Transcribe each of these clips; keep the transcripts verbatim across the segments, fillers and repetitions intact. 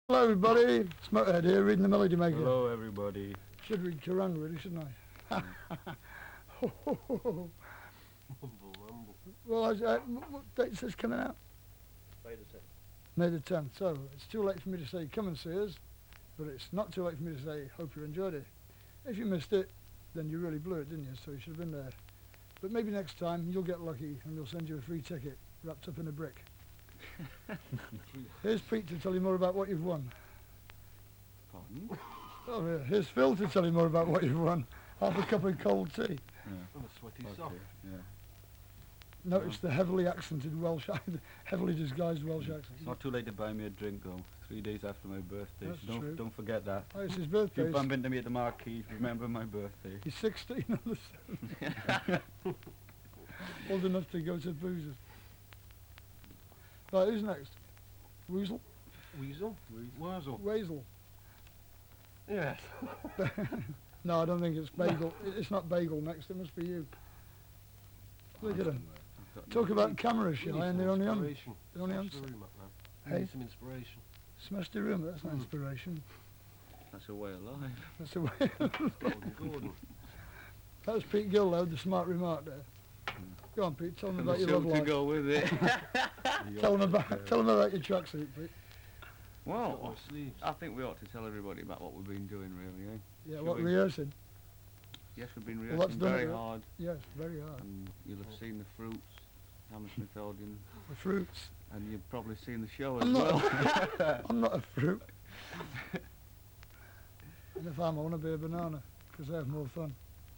Hello everybody, Smokehead here reading the Melody Maker. Hello everybody. Should read Kerrang really, shouldn't I? Well, I, I, what date is this coming out? May the tenth. May the tenth, so it's too late for me to say come and see us, but it's not too late for me to say hope you enjoyed it. If you missed it, then you really blew it, didn't you? So you should have been there. But maybe next time you'll get lucky and we'll send you a free ticket wrapped up in a brick. Here's Pete to tell you more about what you've won. Pardon? Oh, yeah. Here's Phil to tell you more about what you've won. Half a cup of cold tea. Yeah. And a sweaty Okay. sock. Yeah. Notice the heavily accented Welsh, heavily disguised Welsh accent. It's not too late to buy me a drink though. Three days after my birthday. That's So don't true. don't forget that. Oh, it's his If birthday. you bump into me at the marquee, remember my birthday. He's sixteen on the seventh. Old enough to go to boozers. Right, who's next? Woozle? Weasel? Wurzel. Wazel? Yes. No, I don't think it's Bagel. It- It's not Bagel next, it must be you. Look at him. I've got Talk no- about camera We shy need and some they're only on. inspiration. they're only Smash on the s- room up now. We Hey? need some inspiration. Smash the room, that's not Mm. inspiration. That's a way of life. That's the way. Golden Gordon. That was Pete Gill, though, the smart remark there. Go on, Pete, tell them And about the your love suit to life. go with it. Tell them about, tell them about your tracksuit, Pete. Got Well, no sleeves. I think we ought to tell everybody about what we've been doing really, eh? Yeah, Shall what, we? rehearsing? Yes, we've been Well, that's rehearsing done very it. hard, Yes, very hard. and you'll have seen the fruits, Hammersmith Odeon, The fruits. and you've probably seen the show as I'm not, well. I'm not a fruit. And if I'm, I want to be a banana, because I have more fun.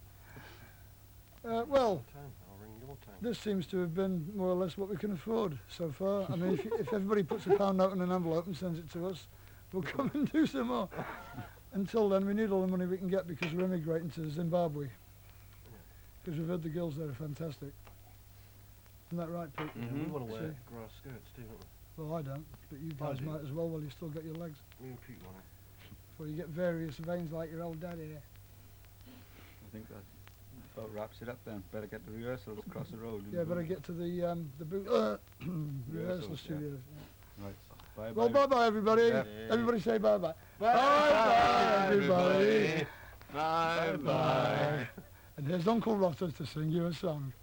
Uh, well, Time. I'll ring your time. this seems to have been more or less what we can afford so far. I mean, if, you- if everybody puts a pound note in an envelope and sends it to us, we'll come and do some more. Until then, we need all the money we can get because we're immigrating to Zimbabwe. Because we've heard the girls there are fantastic. Isn't that right, Pete? Yeah, Mhm. we want to wear See? grass skirts too, don't Well, I don't, but you I guys do. might as well while you still got your legs. we? Me and Pete want it. Before you get various veins like your old daddy there. I think that about wraps it up then. Better get the rehearsals across the road. Yeah, better get to the um, the boot, uh, rehearsal Rehearsals, yeah. studios. Right. Bye Well, bye. bye bye everybody. Yeah. Everybody say bye bye. Bye bye everybody. Bye bye. And here's Uncle Rotter to sing you a song.